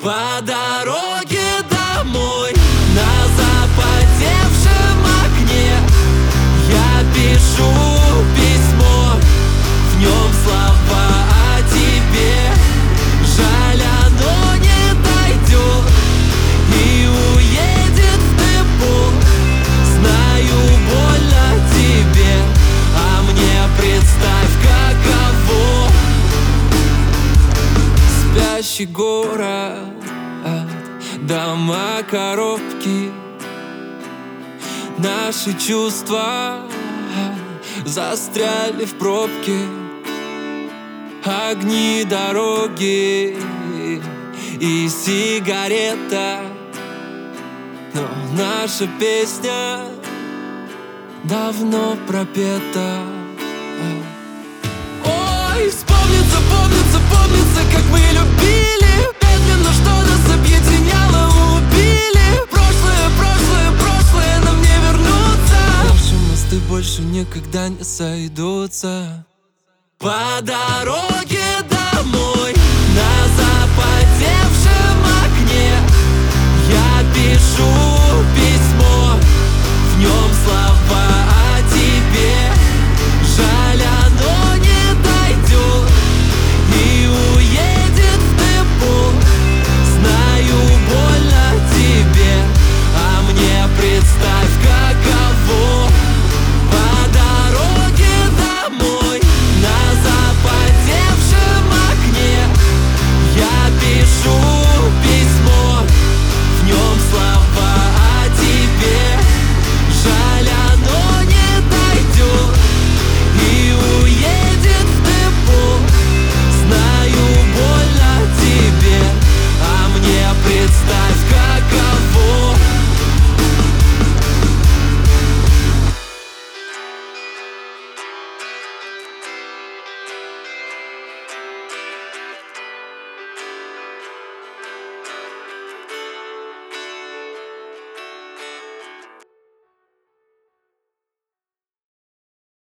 По дороге домой на запотевшем окне я пишу письмо, в нем слова о тебе. Жаль, оно не дойдет и уедет в депо. Знаю, больно тебе, а мне представь, каково. Спящий город, дома, коробки, наши чувства застряли в пробке. Огни дороги и сигарета, но наша песня давно пропета. Ой, вспомнится, помнится, как мы любили. Медленно, что нас объединяло, убили. Прошлое нам не вернуться. Наши мосты больше никогда не сойдутся. По дороге домой на запотевшем окне я пишу